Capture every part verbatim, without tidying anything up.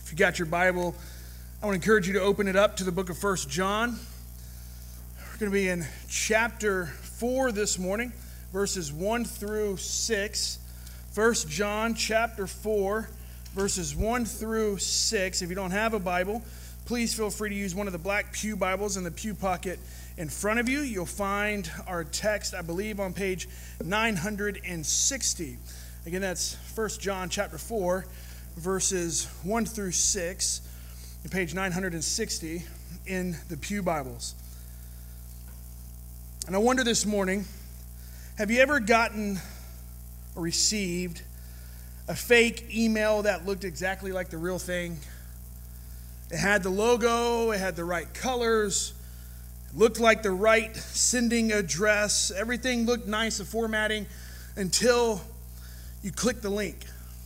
If you got your Bible, I want to encourage you to open it up to the book of First John. We're going to be in chapter four this morning, verses one through six. First John chapter four, verses one through six. If you don't have a Bible, please feel free to use one of the black pew Bibles in the pew pocket in front of you. You'll find our text, I believe, on page nine hundred sixty. Again, that's First John chapter four, verses one through six, on page nine hundred sixty in the pew Bibles. And I wonder this morning, have you ever gotten or received a fake email that looked exactly like the real thing? It had the logo, it had the right colors, it looked like the right sending address, everything looked nice, the formatting, until you click the link.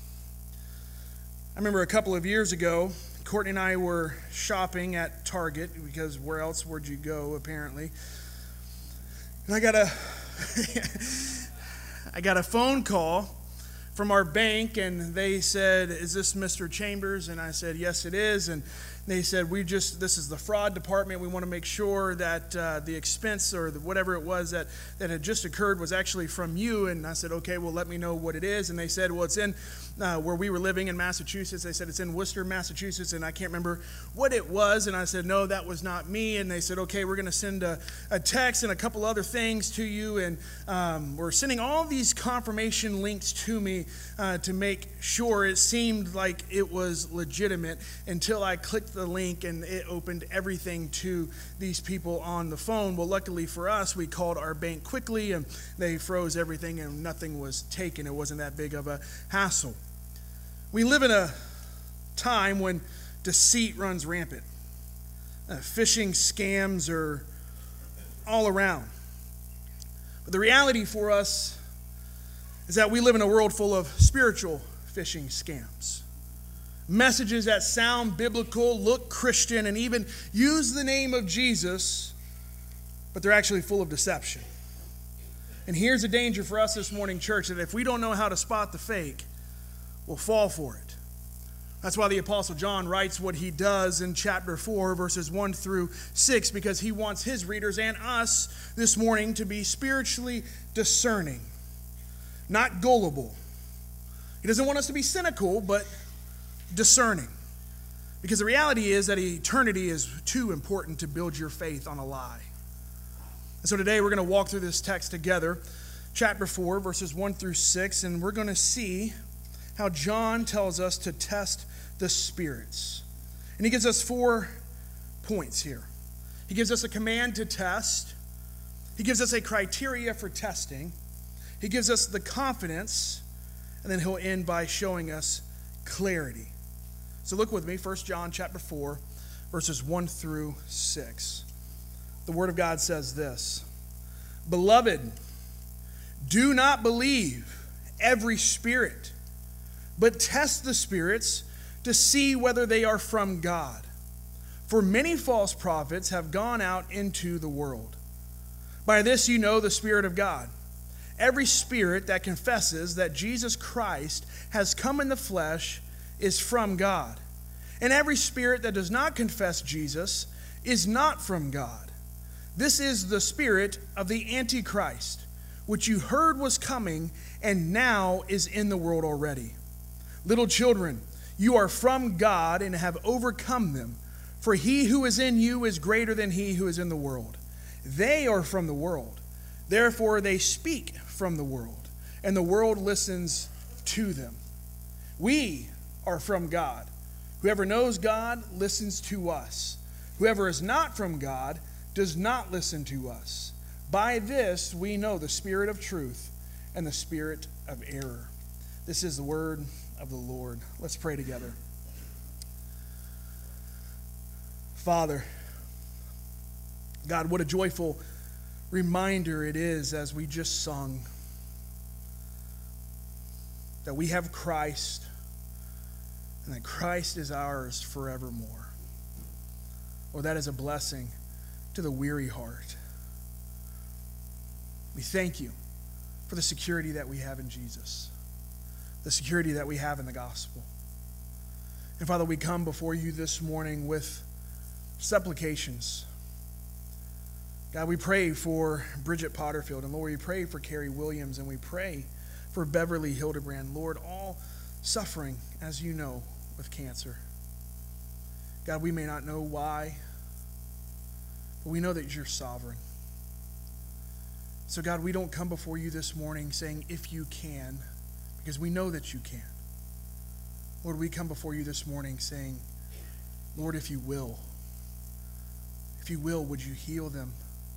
I remember a couple of years ago, Courtney and I were shopping at Target, because where else would you go, apparently? And I got a, I got a phone call from our bank, and they said, "Is this Mister Chambers?" And I said, "Yes, it is." And they said, "We just, this is the fraud department. We want to make sure that uh, the expense or the, whatever it was that, that had just occurred was actually from you." And I said, "Okay, well, let me know what it is." And they said, "Well, it's in uh, where we were living in Massachusetts." They said, "It's in Worcester, Massachusetts." And I can't remember what it was. And I said, "No, that was not me." And they said, "Okay, we're going to send a, a text and a couple other things to you. And um, we're sending all these confirmation links to me uh, to make sure." It seemed like it was legitimate until I clicked the link and it opened everything to these people on the phone. Well, luckily for us, we called our bank quickly and they froze everything and nothing was taken. It wasn't that big of a hassle. We live in a time when deceit runs rampant. Uh, phishing scams are all around. But the reality for us is that we live in a world full of spiritual phishing scams. Messages that sound biblical, look Christian, and even use the name of Jesus, but they're actually full of deception. And here's the danger for us this morning, church, that if we don't know how to spot the fake, we'll fall for it. That's why the Apostle John writes what he does in chapter four, verses one through six, because he wants his readers and us this morning to be spiritually discerning, not gullible. He doesn't want us to be cynical, but discerning. Because the reality is that eternity is too important to build your faith on a lie. And so today we're going to walk through this text together, chapter four, verses one through six, and we're going to see how John tells us to test the spirits. And he gives us four points here. He gives us a command to test. He gives us a criteria for testing. He gives us the confidence, and then he'll end by showing us clarity. So look with me, First John chapter four, verses one through six. The Word of God says this: "Beloved, do not believe every spirit, but test the spirits to see whether they are from God. For many false prophets have gone out into the world. By this you know the Spirit of God. Every spirit that confesses that Jesus Christ has come in the flesh is from God. And every spirit that does not confess Jesus is not from God. This is the spirit of the Antichrist, which you heard was coming and now is in the world already. Little children, you are from God and have overcome them, for he who is in you is greater than he who is in the world. They are from the world, therefore they speak from the world, and the world listens to them. We are from God. Whoever knows God listens to us. Whoever is not from God does not listen to us. By this we know the spirit of truth and the spirit of error." This is the word of the Lord. Let's pray together. Father, God, what a joyful reminder it is, as we just sung, that we have Christ and that Christ is ours forevermore. Lord, that is a blessing to the weary heart. We thank you for the security that we have in Jesus, the security that we have in the gospel. And Father, we come before you this morning with supplications. God, we pray for Bridget Potterfield, and Lord, we pray for Carrie Williams, and we pray for Beverly Hildebrand. Lord, all suffering, as you know, with cancer. God, we may not know why, but we know that you're sovereign. So God, we don't come before you this morning saying, if you can, because we know that you can. Lord, we come before you this morning saying, Lord, if you will, if you will, would you heal them?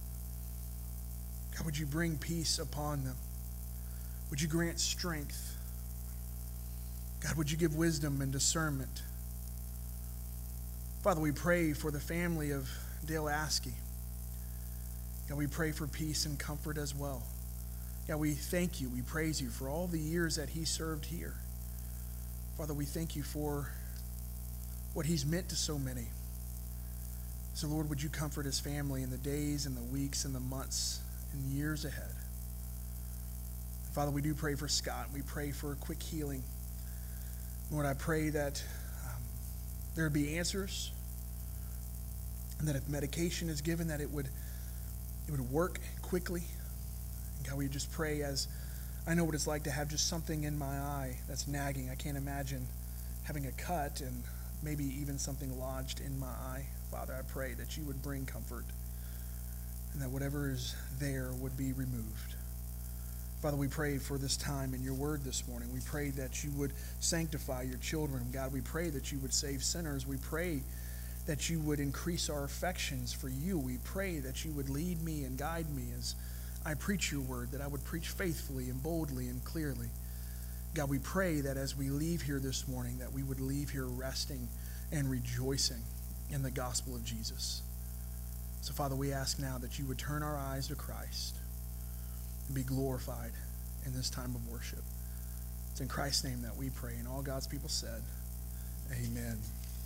God, would you bring peace upon them? Would you grant strength? God, would you give wisdom and discernment? Father, we pray for the family of Dale Askey. God, we pray for peace and comfort as well. God, we thank you, we praise you for all the years that he served here. Father, we thank you for what he's meant to so many. So, Lord, would you comfort his family in the days and the weeks and the months and years ahead. And Father, we do pray for Scott. We pray for a quick healing. Lord, I pray that um, there would be answers, and that if medication is given, that it would it would work quickly. And God, we just pray, as I know what it's like to have just something in my eye that's nagging. I can't imagine having a cut and maybe even something lodged in my eye. Father, I pray that you would bring comfort, and that whatever is there would be removed. Father, we pray for this time in your word this morning. We pray that you would sanctify your children. God, we pray that you would save sinners. We pray that you would increase our affections for you. We pray that you would lead me and guide me as I preach your word, that I would preach faithfully and boldly and clearly. God, we pray that as we leave here this morning, that we would leave here resting and rejoicing in the gospel of Jesus. So, Father, we ask now that you would turn our eyes to Christ and be glorified in this time of worship. It's in Christ's name that we pray, and all God's people said, amen.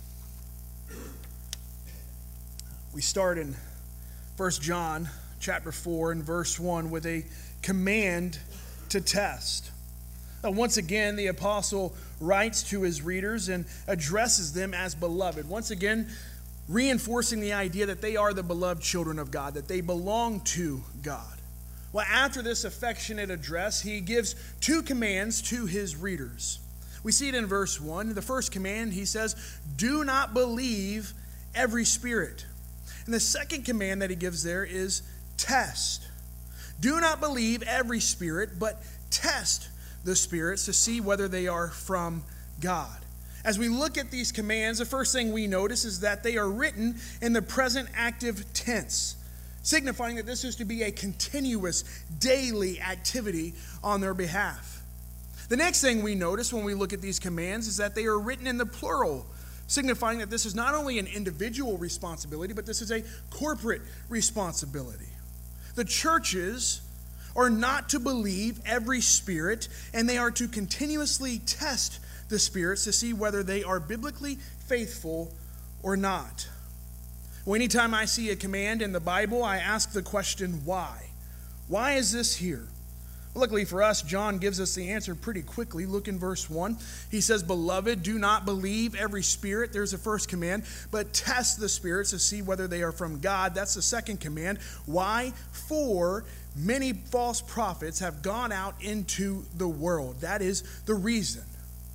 We start in First John chapter four and verse one with a command to test. Now, once again, the apostle writes to his readers and addresses them as beloved. Once again, reinforcing the idea that they are the beloved children of God, that they belong to God. Well, after this affectionate address, he gives two commands to his readers. We see it in verse one. The first command, he says, do not believe every spirit. And the second command that he gives there is test. Do not believe every spirit, but test the spirits to see whether they are from God. As we look at these commands, the first thing we notice is that they are written in the present active tense, signifying that this is to be a continuous, daily activity on their behalf. The next thing we notice when we look at these commands is that they are written in the plural, signifying that this is not only an individual responsibility, but this is a corporate responsibility. The churches are not to believe every spirit, and they are to continuously test the spirits to see whether they are biblically faithful or not. Well, anytime I see a command in the Bible, I ask the question, why? Why is this here? Luckily for us, John gives us the answer pretty quickly. Look in verse one. He says, beloved, do not believe every spirit. There's the first command. But test the spirits to see whether they are from God. That's the second command. Why? For many false prophets have gone out into the world. That is the reason.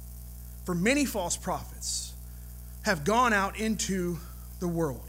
For many false prophets have gone out into the world.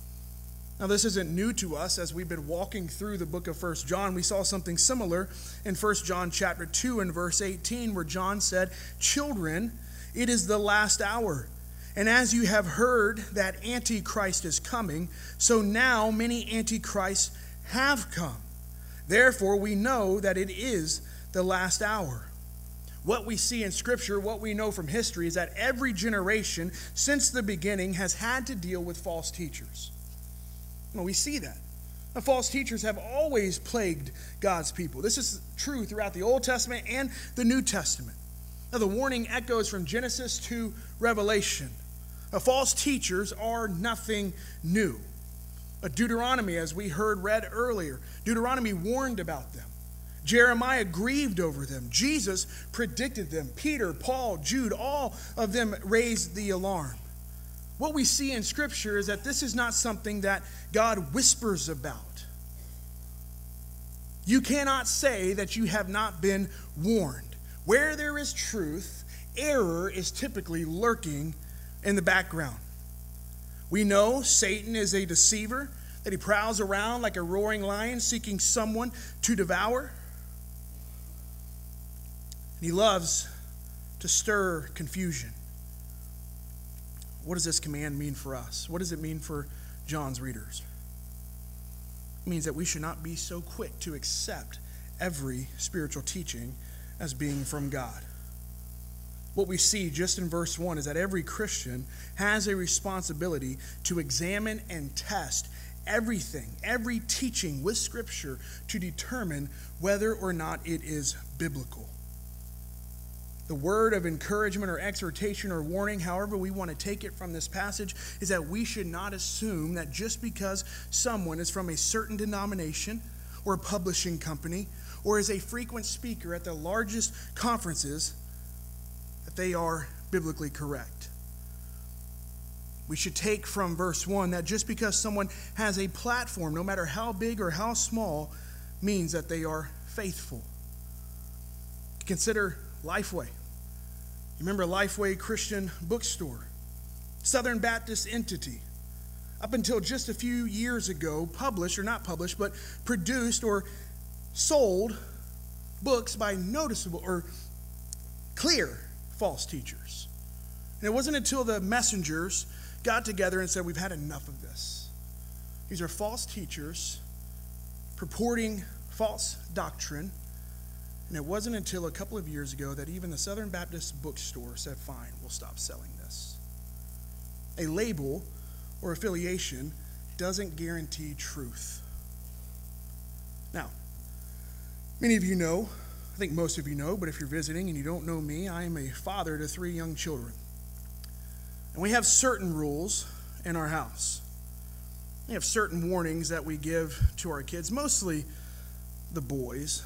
Now, this isn't new to us. As we've been walking through the book of First John, we saw something similar in First John chapter two and verse eighteen, where John said, children, it is the last hour. And as you have heard that Antichrist is coming, so now many Antichrists have come. Therefore, we know that it is the last hour. What we see in Scripture, what we know from history, is that every generation since the beginning has had to deal with false teachers. Well, we see that. The false teachers have always plagued God's people. This is true throughout the Old Testament and the New Testament. Now, the warning echoes from Genesis to Revelation. Now, false teachers are nothing new. Deuteronomy, as we heard read earlier, Deuteronomy warned about them. Jeremiah grieved over them. Jesus predicted them. Peter, Paul, Jude, all of them raised the alarm. What we see in Scripture is that this is not something that God whispers about. You cannot say that you have not been warned. Where there is truth, error is typically lurking in the background. We know Satan is a deceiver, that he prowls around like a roaring lion seeking someone to devour. He loves to stir confusion. What does this command mean for us? What does it mean for John's readers? It means that we should not be so quick to accept every spiritual teaching as being from God. What we see just in verse one is that every Christian has a responsibility to examine and test everything, every teaching with Scripture to determine whether or not it is biblical. The word of encouragement or exhortation or warning, however we want to take it from this passage, is that we should not assume that just because someone is from a certain denomination or a publishing company or is a frequent speaker at the largest conferences, that they are biblically correct. We should take from verse one that just because someone has a platform, no matter how big or how small, means that they are faithful. Consider Lifeway. You remember Lifeway Christian Bookstore? Southern Baptist entity. Up until just a few years ago, published, or not published, but produced or sold books by noticeable or clear false teachers. And it wasn't until the messengers got together and said, we've had enough of this. These are false teachers purporting false doctrine. And it wasn't until a couple of years ago that even the Southern Baptist Bookstore said, fine, we'll stop selling this. A label or affiliation doesn't guarantee truth. Now, many of you know, I think most of you know, but if you're visiting and you don't know me, I am a father to three young children. And we have certain rules in our house. We have certain warnings that we give to our kids, mostly the boys.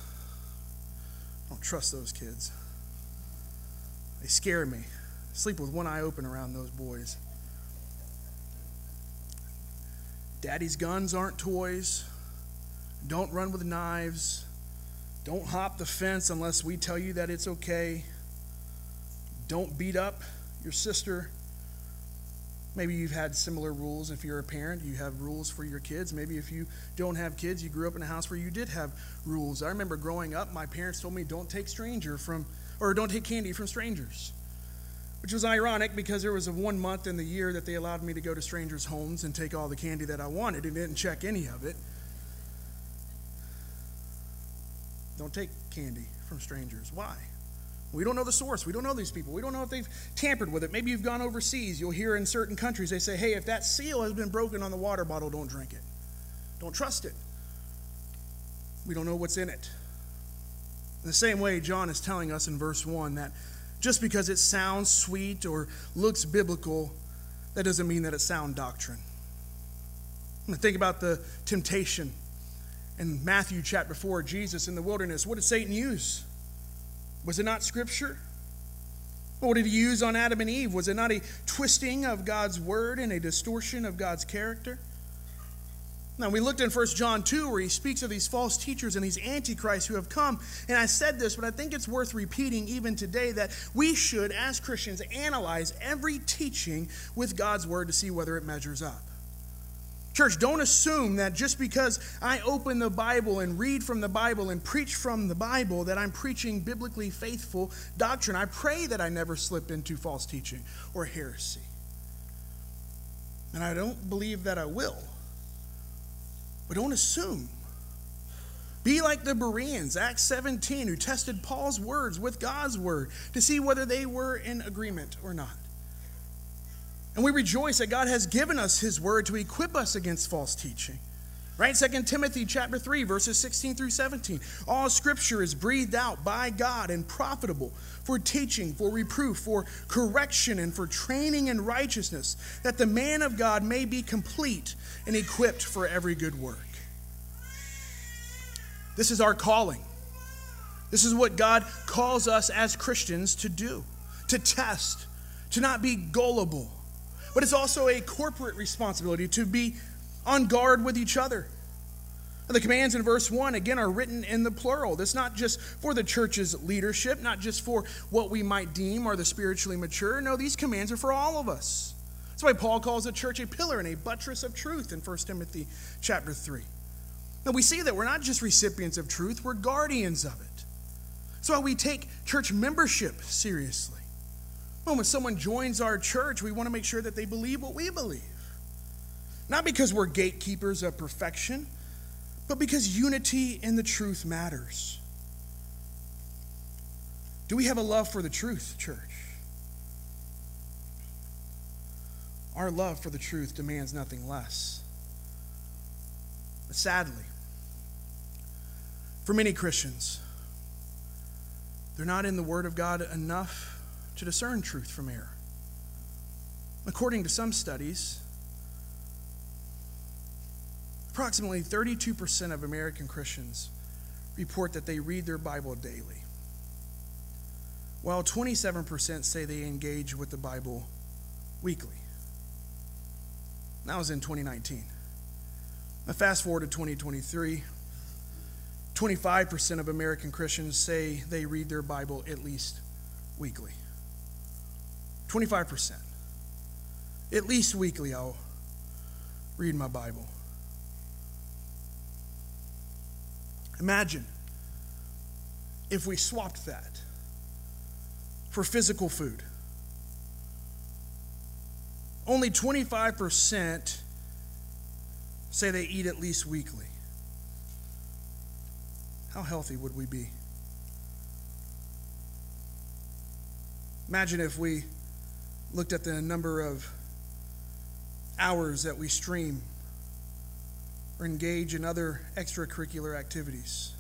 I don't trust those kids. They scare me. I sleep with one eye open around those boys. Daddy's guns aren't toys. Don't run with knives. Don't hop the fence unless we tell you that it's okay. Don't beat up your sister. Maybe you've had similar rules. If you're a parent, you have rules for your kids. Maybe if you don't have kids, you grew up in a house where you did have rules. I remember growing up, my parents told me don't take stranger from, or don't take candy from strangers, which was ironic because there was a one month in the year that they allowed me to go to strangers' homes and take all the candy that I wanted and didn't check any of it. Don't take candy from strangers. Why? We don't know the source. We don't know these people. We don't know if they've tampered with it. Maybe you've gone overseas. You'll hear in certain countries they say, hey, if that seal has been broken on the water bottle, don't drink it. Don't trust it. We don't know what's in it. In the same way, John is telling us in verse one that just because it sounds sweet or looks biblical, that doesn't mean that it's sound doctrine. I'm going to think about the temptation in Matthew chapter four, Jesus in the wilderness. What did Satan use? Was it not Scripture? What did he use on Adam and Eve? Was it not a twisting of God's word and a distortion of God's character? Now, we looked in First John two where he speaks of these false teachers and these antichrists who have come. And I said this, but I think it's worth repeating even today that we should, as Christians, analyze every teaching with God's word to see whether it measures up. Church, don't assume that just because I open the Bible and read from the Bible and preach from the Bible that I'm preaching biblically faithful doctrine. I pray that I never slip into false teaching or heresy. And I don't believe that I will. But don't assume. Be like the Bereans, Acts seventeen, who tested Paul's words with God's word to see whether they were in agreement or not. And we rejoice that God has given us his word to equip us against false teaching. Right? Second Timothy chapter three, verses sixteen through seventeen. All scripture is breathed out by God and profitable for teaching, for reproof, for correction, and for training in righteousness, that the man of God may be complete and equipped for every good work. This is our calling. This is what God calls us as Christians to do, to test, to not be gullible. But it's also a corporate responsibility to be on guard with each other. The commands in verse one, again, are written in the plural. That's not just for the church's leadership, not just for what we might deem are the spiritually mature. No, these commands are for all of us. That's why Paul calls the church a pillar and a buttress of truth in First Timothy chapter three. Now, we see that we're not just recipients of truth, we're guardians of it. That's why we take church membership seriously. Well, when someone joins our church, we want to make sure that they believe what we believe. Not because we're gatekeepers of perfection, but because unity in the truth matters. Do we have a love for the truth, church? Our love for the truth demands nothing less. But sadly, for many Christians, they're not in the Word of God enough to discern truth from error. According to some studies, approximately thirty-two percent of American Christians report that they read their Bible daily, while twenty-seven percent say they engage with the Bible weekly. That was in twenty nineteen. Now fast forward to twenty twenty-three, twenty-five percent of American Christians say they read their Bible at least weekly. twenty-five percent. At least weekly I'll read my Bible. Imagine if we swapped that for physical food. Only twenty-five percent say they eat at least weekly. How healthy would we be? Imagine if we looked at the number of hours that we stream or engage in other extracurricular activities.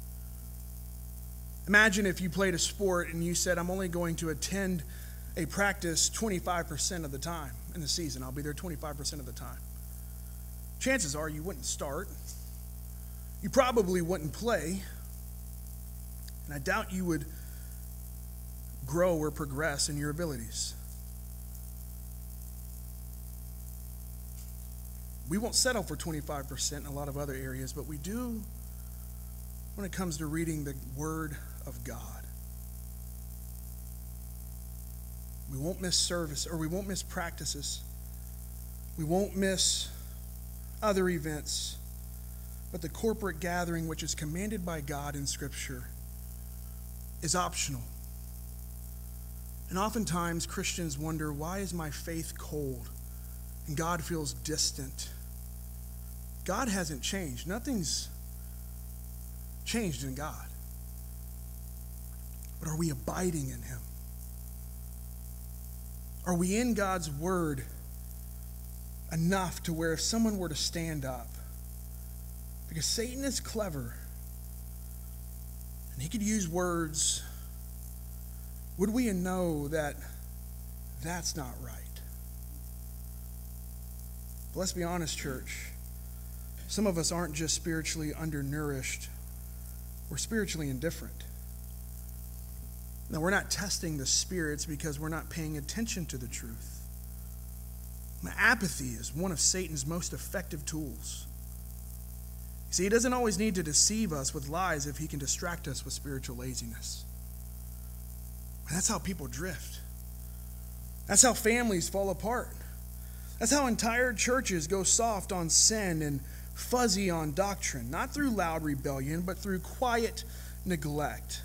Imagine if you played a sport and you said, I'm only going to attend a practice twenty-five percent of the time in the season. I'll be there twenty-five percent of the time. Chances are you wouldn't start. You probably wouldn't play. And I doubt you would grow or progress in your abilities. We won't settle for twenty-five percent in a lot of other areas, but we do when it comes to reading the Word of God. We won't miss service, or we won't miss practices. We won't miss other events. But the corporate gathering, which is commanded by God in Scripture, is optional. And oftentimes Christians wonder, why is my faith cold and God feels distant? God hasn't changed. Nothing's changed in God. But are we abiding in Him? Are we in God's Word enough to where if someone were to stand up, because Satan is clever and he could use words, would we know that that's not right? But let's be honest, church. Some of us aren't just spiritually undernourished, we're spiritually indifferent. Now, we're not testing the spirits because we're not paying attention to the truth. Now, apathy is one of Satan's most effective tools. You see, he doesn't always need to deceive us with lies if he can distract us with spiritual laziness. And that's how people drift. That's how families fall apart. That's how entire churches go soft on sin and fuzzy on doctrine, not through loud rebellion, but through quiet neglect.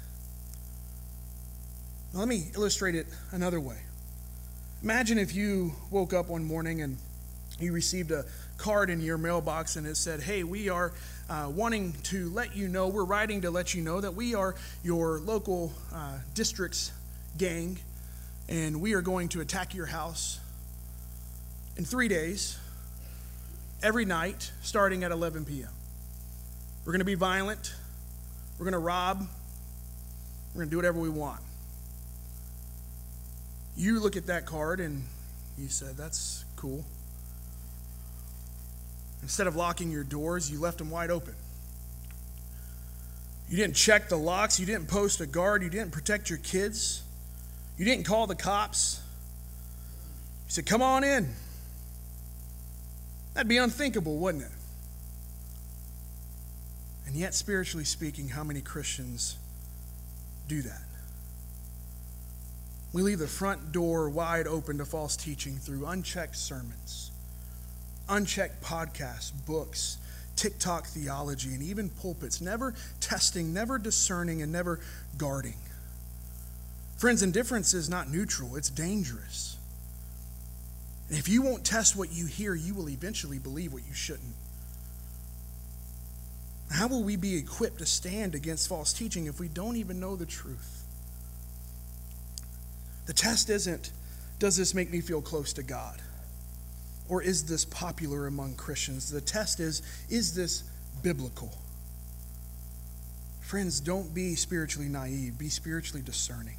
Now, let me illustrate it another way. Imagine if you woke up one morning and you received a card in your mailbox and it said, hey, we are uh, wanting to let you know, we're writing to let you know that we are your local uh, district's gang, and we are going to attack your house in three days, every night, starting at eleven p.m. We're going to be violent. We're going to rob. We're going to do whatever we want. You look at that card and you said, that's cool. Instead of locking your doors, you left them wide open. You didn't check the locks. You didn't post a guard. You didn't protect your kids. You didn't call the cops. You said, come on in. That'd be unthinkable, wouldn't it? And yet, spiritually speaking, how many Christians do that? We leave the front door wide open to false teaching through unchecked sermons, unchecked podcasts, books, TikTok theology, and even pulpits, never testing, never discerning, and never guarding. Friends, indifference is not neutral, it's dangerous. And if you won't test what you hear, you will eventually believe what you shouldn't. How will we be equipped to stand against false teaching if we don't even know the truth? The test isn't, does this make me feel close to God? Or is this popular among Christians? The test is, is this biblical? Friends, don't be spiritually naive. Be spiritually discerning.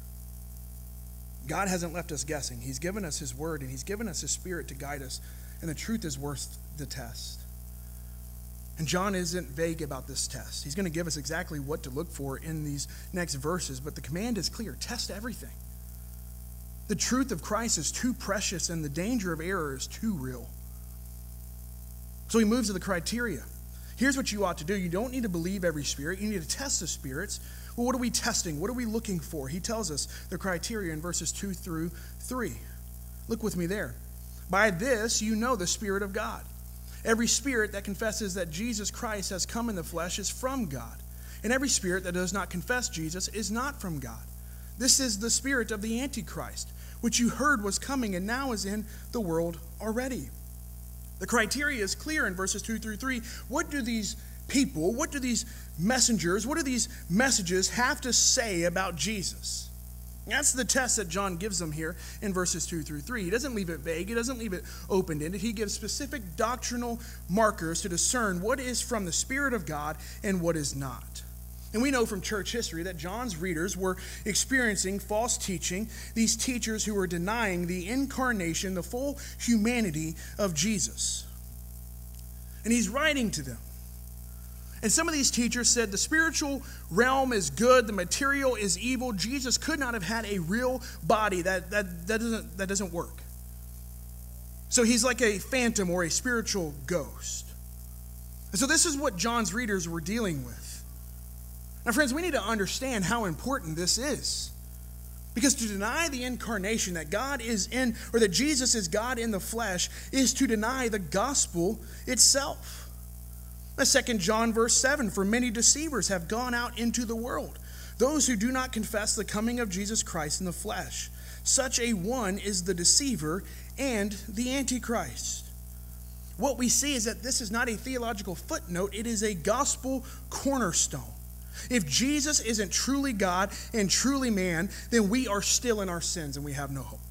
God hasn't left us guessing. He's given us his word, and he's given us his spirit to guide us. And the truth is worth the test. And John isn't vague about this test. He's going to give us exactly what to look for in these next verses. But the command is clear. Test everything. The truth of Christ is too precious, and the danger of error is too real. So he moves to the criteria. Here's what you ought to do. You don't need to believe every spirit. You need to test the spirits. Well, what are we testing? What are we looking for? He tells us the criteria in verses two through three. Look with me there. By this you know the Spirit of God. Every spirit that confesses that Jesus Christ has come in the flesh is from God. And every spirit that does not confess Jesus is not from God. This is the spirit of the Antichrist, which you heard was coming and now is in the world already. The criteria is clear in verses two through three. What do these people, what do these messengers, what do these messages have to say about Jesus? That's the test that John gives them here in verses two through three. He doesn't leave it vague. He doesn't leave it open-ended. He gives specific doctrinal markers to discern what is from the Spirit of God and what is not. And we know from church history that John's readers were experiencing false teaching, these teachers who were denying the incarnation, the full humanity of Jesus. And he's writing to them. And some of these teachers said the spiritual realm is good, the material is evil. Jesus could not have had a real body. That, that, that, doesn't, that doesn't work. So he's like a phantom or a spiritual ghost. And so this is what John's readers were dealing with. Now, friends, we need to understand how important this is. Because to deny the incarnation, that God is in, or that Jesus is God in the flesh, is to deny the gospel itself. Second John verse seven, for many deceivers have gone out into the world, those who do not confess the coming of Jesus Christ in the flesh. Such a one is the deceiver and the Antichrist. What we see is that this is not a theological footnote, it is a gospel cornerstone. If Jesus isn't truly God and truly man, then we are still in our sins and we have no hope.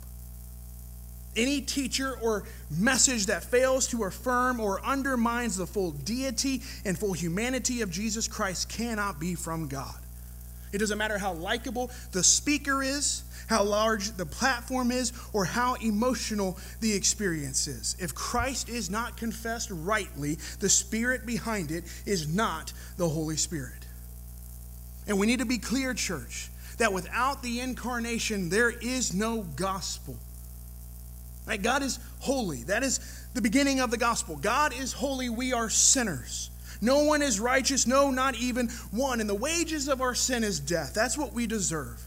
Any teacher or message that fails to affirm or undermines the full deity and full humanity of Jesus Christ cannot be from God. It doesn't matter how likable the speaker is, how large the platform is, or how emotional the experience is. If Christ is not confessed rightly, the spirit behind it is not the Holy Spirit. And we need to be clear, church, that without the incarnation, there is no gospel. Right? God is holy. That is the beginning of the gospel. God is holy. We are sinners. No one is righteous. No, not even one. And the wages of our sin is death. That's what we deserve.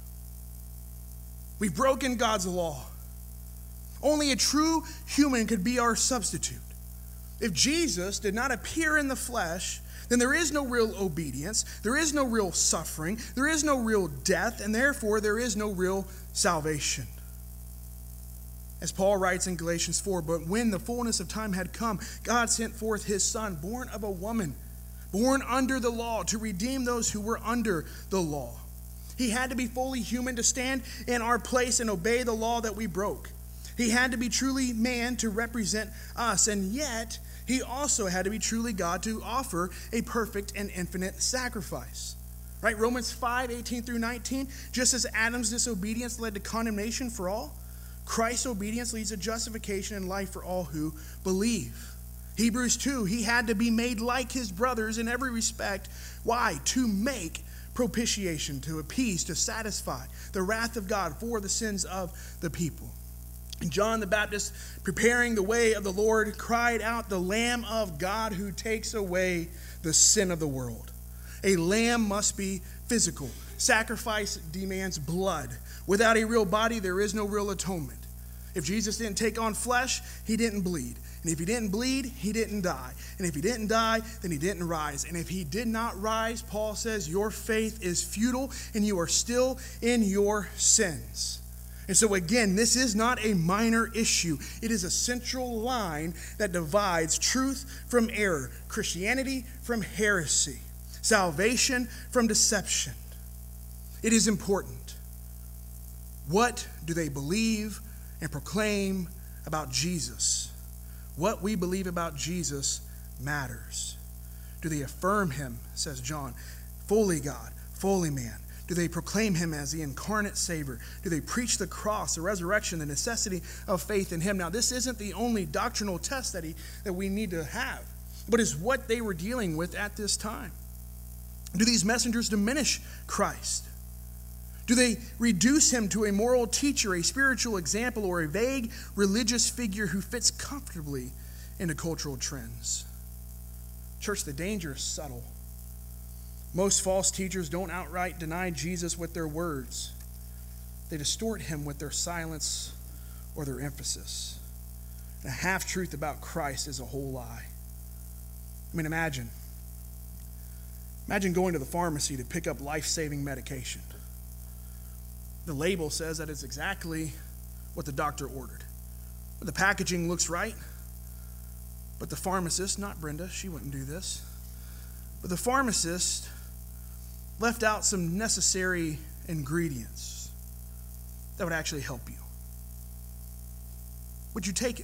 We've broken God's law. Only a true human could be our substitute. If Jesus did not appear in the flesh, then there is no real obedience. There is no real suffering. There is no real death. And therefore, there is no real salvation. As Paul writes in Galatians four, but when the fullness of time had come, God sent forth his Son, born of a woman, born under the law, to redeem those who were under the law. He had to be fully human to stand in our place and obey the law that we broke. He had to be truly man to represent us, and yet he also had to be truly God to offer a perfect and infinite sacrifice. Right? Romans five, eighteen through nineteen, just as Adam's disobedience led to condemnation for all, Christ's obedience leads to justification and life for all who believe. Hebrews two, he had to be made like his brothers in every respect. Why? To make propitiation, to appease, to satisfy the wrath of God for the sins of the people. And John the Baptist, preparing the way of the Lord, cried out, "The Lamb of God who takes away the sin of the world." A lamb must be physical. Sacrifice demands blood. Without a real body, there is no real atonement. If Jesus didn't take on flesh, he didn't bleed. And if he didn't bleed, he didn't die. And if he didn't die, then he didn't rise. And if he did not rise, Paul says, your faith is futile and you are still in your sins. And so again, this is not a minor issue. It is a central line that divides truth from error, Christianity from heresy, salvation from deception. It is important. What do they believe and proclaim about Jesus? What we believe about Jesus matters. Do they affirm him, says John, fully God, fully man? Do they proclaim him as the incarnate Savior? Do they preach the cross, the resurrection, the necessity of faith in him? Now, this isn't the only doctrinal test that, he, that we need to have, but is what they were dealing with at this time. Do these messengers diminish Christ? Do they reduce him to a moral teacher, a spiritual example, or a vague religious figure who fits comfortably into cultural trends? Church, the danger is subtle. Most false teachers don't outright deny Jesus with their words. They distort him with their silence or their emphasis. And a half-truth about Christ is a whole lie. I mean, imagine. Imagine going to the pharmacy to pick up life-saving medication. The label says that it's exactly what the doctor ordered. But the packaging looks right. But the pharmacist, not Brenda, she wouldn't do this. But the pharmacist left out some necessary ingredients that would actually help you. Would you take it?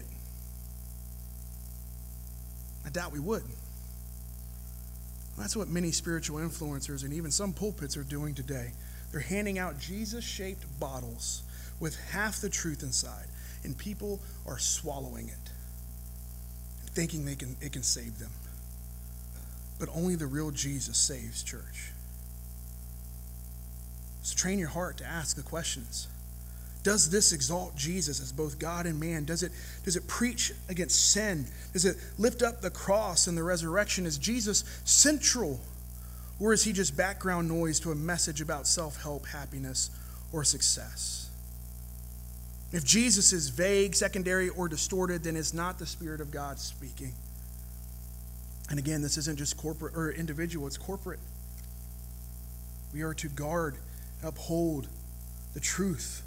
I doubt we would. That's what many spiritual influencers and even some pulpits are doing today. They're handing out Jesus-shaped bottles with half the truth inside, and people are swallowing it, thinking they can it can save them. But only the real Jesus saves, church. So train your heart to ask the questions. Does this exalt Jesus as both God and man? Does it, does it preach against sin? Does it lift up the cross and the resurrection? Is Jesus central? Or is he just background noise to a message about self-help, happiness, or success? If Jesus is vague, secondary, or distorted, then it's not the Spirit of God speaking. And again, this isn't just corporate or individual, it's corporate. We are to guard, uphold the truth.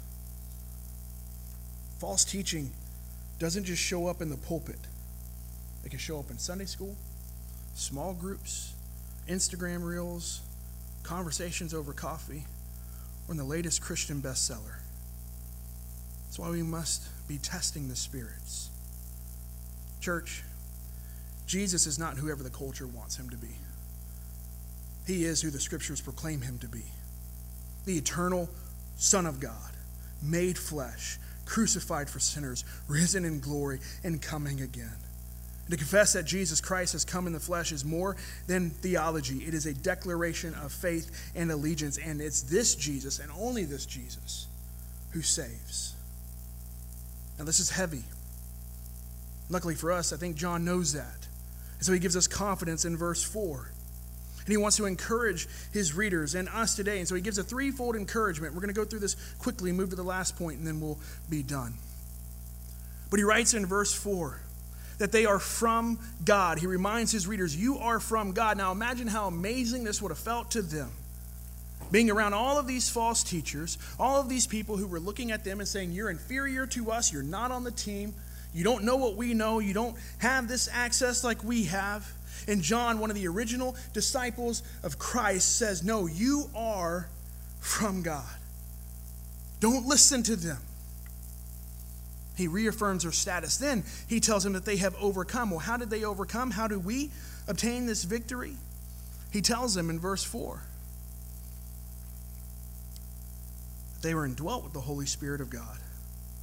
False teaching doesn't just show up in the pulpit. It can show up in Sunday school, small groups, Instagram reels, conversations over coffee, or in the latest Christian bestseller. That's why we must be testing the spirits. Church, Jesus is not whoever the culture wants him to be. He is who the scriptures proclaim him to be. The eternal Son of God, made flesh, crucified for sinners, risen in glory, and coming again. To confess that Jesus Christ has come in the flesh is more than theology. It is a declaration of faith and allegiance. And it's this Jesus, and only this Jesus, who saves. Now, this is heavy. Luckily for us, I think John knows that. And so he gives us confidence in verse four. And he wants to encourage his readers and us today. And so he gives a threefold encouragement. We're going to go through this quickly, move to the last point, and then we'll be done. But he writes in verse four, that they are from God. He reminds his readers, you are from God. Now imagine how amazing this would have felt to them. Being around all of these false teachers, all of these people who were looking at them and saying, you're inferior to us, you're not on the team, you don't know what we know, you don't have this access like we have. And John, one of the original disciples of Christ, says, no, you are from God. Don't listen to them. He reaffirms their status. Then he tells them that they have overcome. Well, how did they overcome? How do we obtain this victory? He tells them in verse four. They were indwelt with the Holy Spirit of God.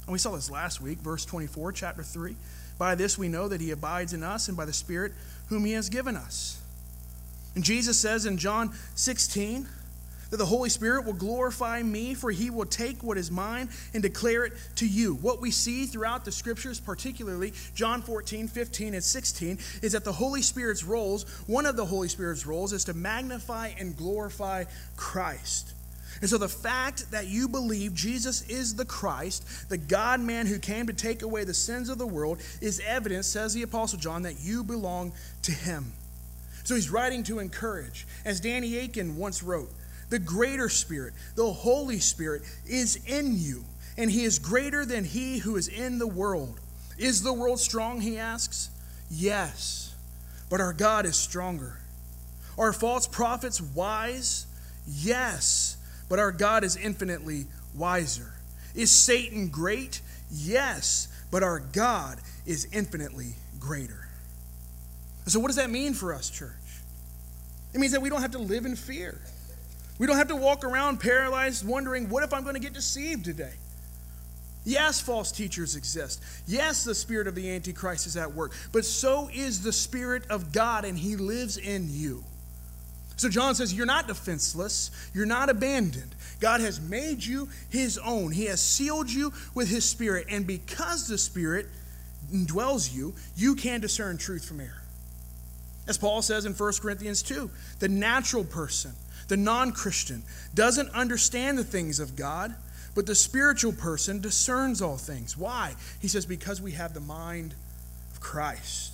And we saw this last week, verse twenty-four, chapter three. By this we know that he abides in us and by the Spirit whom he has given us. And Jesus says in John sixteen that the Holy Spirit will glorify me, for he will take what is mine and declare it to you. What we see throughout the scriptures, particularly John fourteen, fifteen, and sixteen, is that the Holy Spirit's roles, one of the Holy Spirit's roles, is to magnify and glorify Christ. And so the fact that you believe Jesus is the Christ, the God-man who came to take away the sins of the world, is evidence, says the Apostle John, that you belong to him. So he's writing to encourage. As Danny Aiken once wrote, the greater Spirit, the Holy Spirit, is in you, and he is greater than he who is in the world. Is the world strong, he asks? Yes, but our God is stronger. Are false prophets wise? Yes, but our God is infinitely wiser. Is Satan great? Yes, but our God is infinitely greater. So what does that mean for us, church? It means that we don't have to live in fear. We don't have to walk around paralyzed wondering, what if I'm going to get deceived today? Yes, false teachers exist. Yes, the spirit of the Antichrist is at work. But so is the Spirit of God, and he lives in you. So John says, you're not defenseless. You're not abandoned. God has made you his own. He has sealed you with his Spirit. And because the Spirit indwells you, you can discern truth from error. As Paul says in First Corinthians two, the natural person, the non-Christian, doesn't understand the things of God, but the spiritual person discerns all things. Why? He says, because we have the mind of Christ.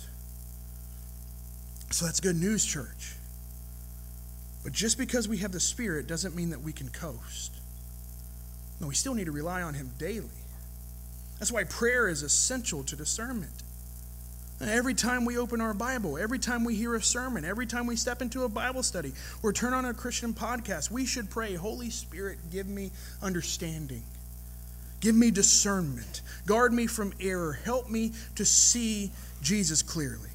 So that's good news, church. But just because we have the Spirit doesn't mean that we can coast. No, we still need to rely on him daily. That's why prayer is essential to discernment. Every time we open our Bible, every time we hear a sermon, every time we step into a Bible study or turn on a Christian podcast, we should pray, Holy Spirit, give me understanding. Give me discernment. Guard me from error. Help me to see Jesus clearly.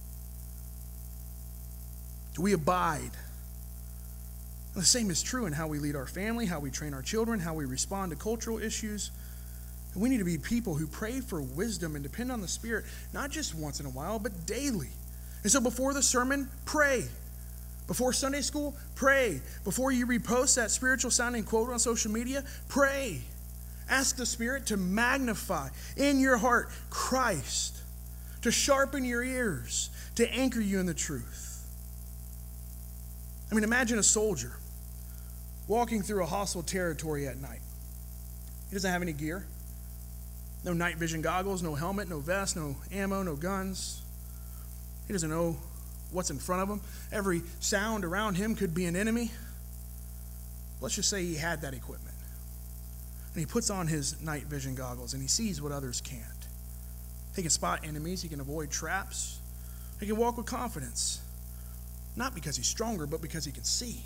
Do we abide? The same is true in how we lead our family, how we train our children, how we respond to cultural issues. We need to be people who pray for wisdom and depend on the Spirit, not just once in a while, but daily. And so before the sermon, pray. Before Sunday school, pray. Before you repost that spiritual sounding quote on social media, pray. Ask the Spirit to magnify in your heart Christ, to sharpen your ears, to anchor you in the truth. I mean, imagine a soldier walking through a hostile territory at night. He doesn't have any gear. No night vision goggles, no helmet, no vest, no ammo, no guns. He doesn't know what's in front of him. Every sound around him could be an enemy. Let's just say he had that equipment. And he puts on his night vision goggles and he sees what others can't. He can spot enemies, he can avoid traps, he can walk with confidence. Not because he's stronger, but because he can see.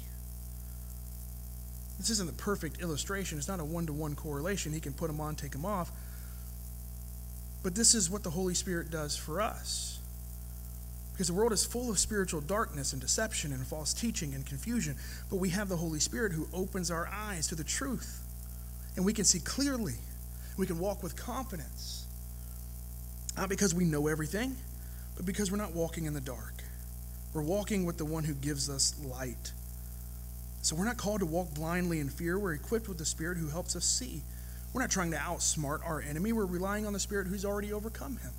This isn't the perfect illustration. It's not a one-to-one correlation. He can put them on, take them off. But this is what the Holy Spirit does for us. Because the world is full of spiritual darkness and deception and false teaching and confusion. But we have the Holy Spirit who opens our eyes to the truth. And we can see clearly. We can walk with confidence. Not because we know everything, but because we're not walking in the dark. We're walking with the one who gives us light. So we're not called to walk blindly in fear. We're equipped with the Spirit who helps us see. We're not trying to outsmart our enemy. We're relying on the Spirit who's already overcome him.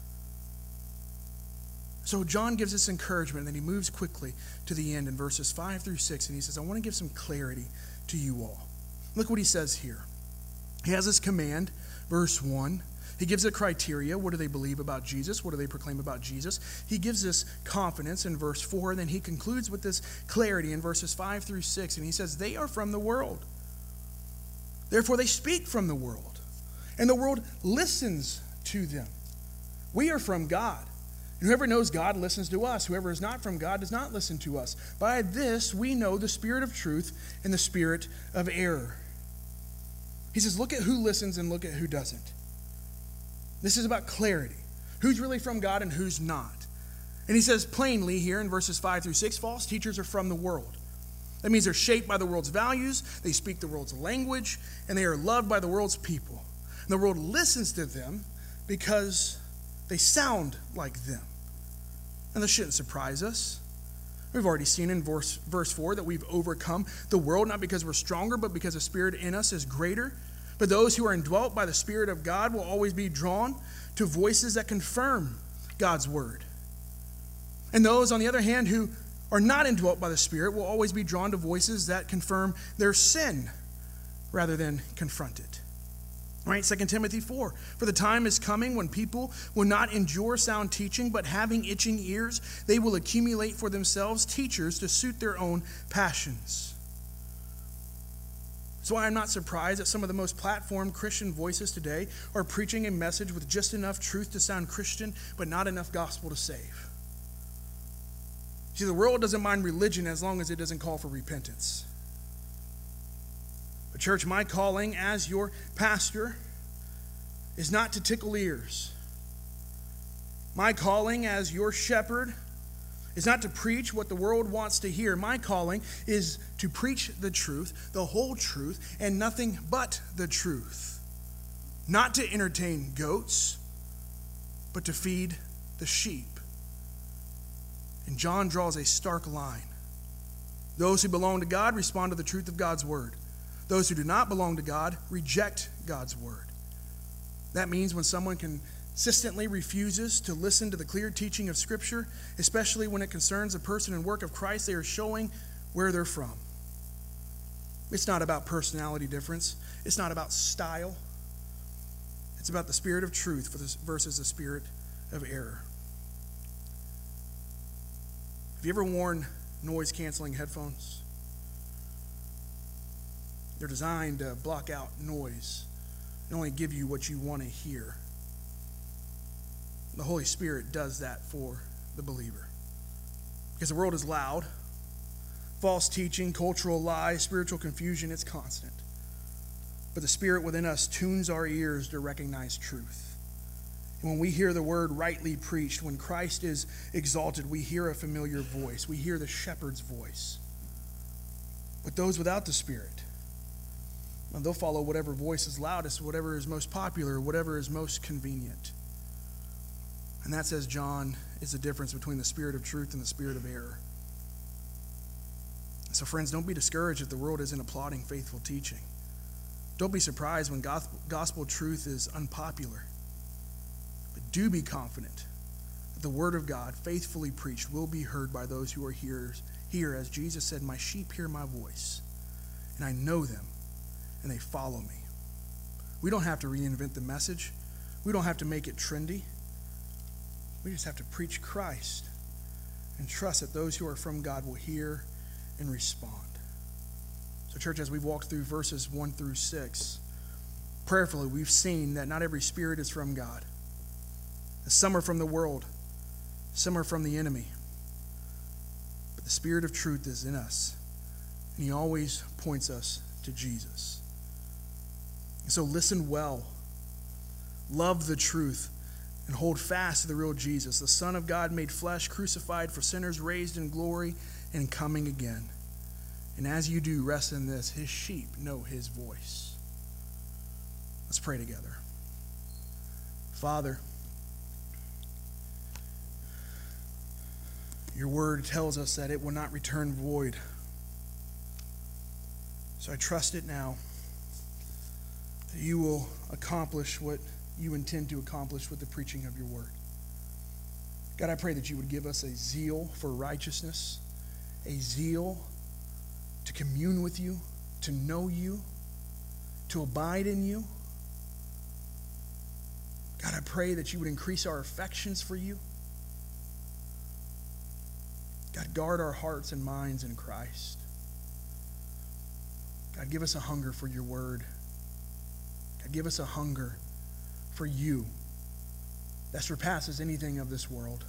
So John gives us encouragement, and then he moves quickly to the end in verses five through six, and he says, I want to give some clarity to you all. Look what he says here. He has this command, verse one. He gives a criteria. What do they believe about Jesus? What do they proclaim about Jesus? He gives us confidence in verse four, and then he concludes with this clarity in verses five through six, and he says, they are from the world. Therefore, they speak from the world, and the world listens to them. We are from God, and whoever knows God listens to us. Whoever is not from God does not listen to us. By this, we know the spirit of truth and the spirit of error. He says, look at who listens and look at who doesn't. This is about clarity. Who's really from God and who's not. And he says plainly here in verses five through six, false teachers are from the world. That means they're shaped by the world's values, they speak the world's language, and they are loved by the world's people. And the world listens to them because they sound like them. And this shouldn't surprise us. We've already seen in verse, verse four that we've overcome the world, not because we're stronger, but because the Spirit in us is greater. But those who are indwelt by the Spirit of God will always be drawn to voices that confirm God's word. And those, on the other hand, who are not indwelt by the Spirit will always be drawn to voices that confirm their sin rather than confront it. All right, Second Timothy four. For the time is coming when people will not endure sound teaching, but having itching ears, they will accumulate for themselves teachers to suit their own passions. That's why I'm not surprised that some of the most platformed Christian voices today are preaching a message with just enough truth to sound Christian, but not enough gospel to save. See, the world doesn't mind religion as long as it doesn't call for repentance. But church, my calling as your pastor is not to tickle ears. My calling as your shepherd is not to preach what the world wants to hear. My calling is to preach the truth, the whole truth, and nothing but the truth. Not to entertain goats, but to feed the sheep. And John draws a stark line. Those who belong to God respond to the truth of God's word. Those who do not belong to God reject God's word. That means when someone consistently refuses to listen to the clear teaching of Scripture, especially when it concerns the person and work of Christ, they are showing where they're from. It's not about personality difference. It's not about style. It's about the spirit of truth versus the spirit of error. Have you ever worn noise-canceling headphones? They're designed to block out noise and only give you what you want to hear. The Holy Spirit does that for the believer. Because the world is loud. False teaching, cultural lies, spiritual confusion, it's constant. But the Spirit within us tunes our ears to recognize truth. And when we hear the word rightly preached, when Christ is exalted, we hear a familiar voice. We hear the shepherd's voice. But those without the Spirit, they'll follow whatever voice is loudest, whatever is most popular, whatever is most convenient. And that, says John, is the difference between the spirit of truth and the spirit of error. So friends, don't be discouraged if the world isn't applauding faithful teaching. Don't be surprised when gospel, gospel truth is unpopular. But do be confident that the word of God, faithfully preached, will be heard by those who are hearers. Here, as Jesus said, my sheep hear my voice, and I know them, and they follow me. We don't have to reinvent the message. We don't have to make it trendy. We just have to preach Christ and trust that those who are from God will hear and respond. So church, as we've walked through verses one through six, prayerfully we've seen that not every spirit is from God. Some are from the world. Some are from the enemy. But the Spirit of truth is in us, and he always points us to Jesus. So listen well, love the truth, and hold fast to the real Jesus, the Son of God made flesh, crucified for sinners, raised in glory, and coming again. And as you do, rest in this: his sheep know his voice. Let's pray together. Father, your word tells us that it will not return void. So I trust it now, that you will accomplish what you intend to accomplish with the preaching of your word. God, I pray that you would give us a zeal for righteousness, a zeal to commune with you, to know you, to abide in you. God, I pray that you would increase our affections for you. God, guard our hearts and minds in Christ. God, give us a hunger for your word. God, give us a hunger for you that surpasses anything of this world.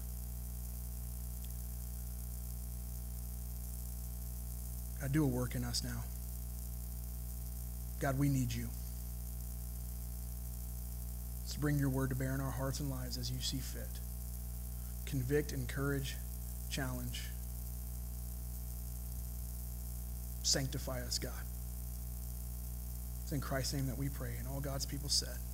God, do a work in us now. God, we need you. Let's bring your word to bear in our hearts and lives as you see fit. Convict, encourage, challenge. Sanctify us, God. It's in Christ's name that we pray, and all God's people said.